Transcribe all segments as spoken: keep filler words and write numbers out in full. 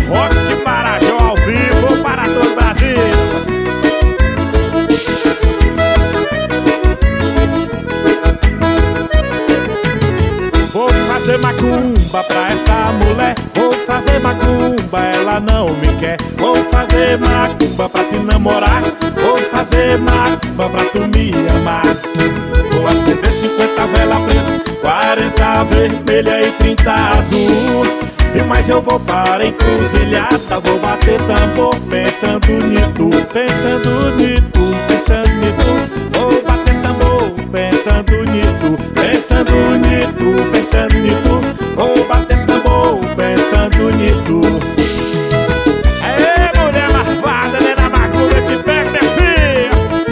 Rock de Marajó ao vivo para todo o Brasil. Vou fazer macumba pra essa mulher, vou fazer macumba, ela não me quer. Vou fazer macumba pra te namorar, vou fazer macumba pra tu me amar. Vou acender cinquenta velas pretas, quarenta vermelha e trinta azul. E mais eu vou para a encruzilhada, vou bater tambor pensando nisso, pensando nisso, pensando nisso. Vou bater tambor pensando nisso, pensando nisso, pensando nisso. Vou bater tambor pensando nisso. Aê, mulher marvada, né, na macumba que pega, minha filha.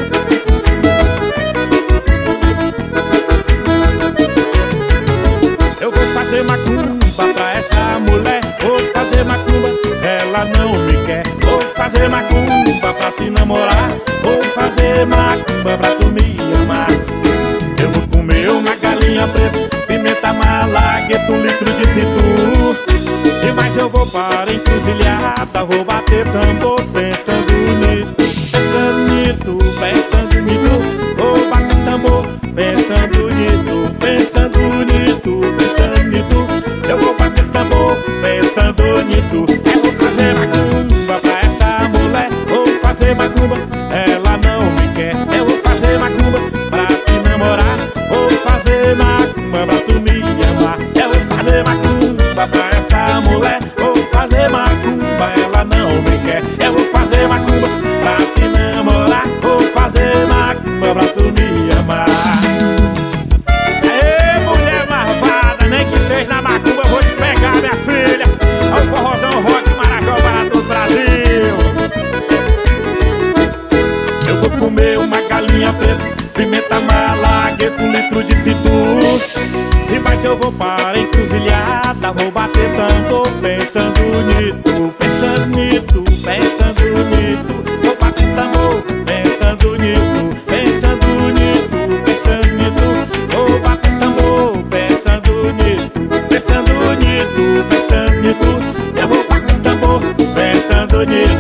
Eu vou fazer macumba pra essa mulher, vou fazer macumba, ela não me quer. Vou fazer macumba pra te namorar, vou fazer macumba pra tu me amar. Eu vou comer uma galinha preta, pimenta malagueta, um litro de pitu. E mais eu vou para a encruzilhada, vou bater tambor pensando nisso, pensando nisso, pensando nisso. Vou bater tambor pensando nisso, pensando nisso, pensando nisso. Eu vou bater tambor pensando nisso. Eu vou fazer macumba pra essa mulher, vou fazer macumba, ela não me quer. Eu vou fazer macumba pra te namorar, vou fazer macumba pra tu me amar. Eu vou fazer macumba pra essa mulher, vou fazer macumba, ela não me quer. Eu vou fazer macumba pra te namorar, vou fazer macumba pra tu me amar. Aê, mulher marvada, nem que seja na macumba eu vou te pegar, minha filha. É o forrozão rock de Marajó para todo o Brasil. Eu vou comer uma galinha preta, pimenta malagueta, um litro de pitu. E mais eu vou para a encruzilhada, vou bater tambor pensando nisso, pensando nisso, pensando nisso. Vou bater tambor pensando nisso, pensando nisso, pensando nisso. Vou bater tambor pensando nisso, pensando nisso, pensando nisso. Eu vou bater tambor pensando nisso.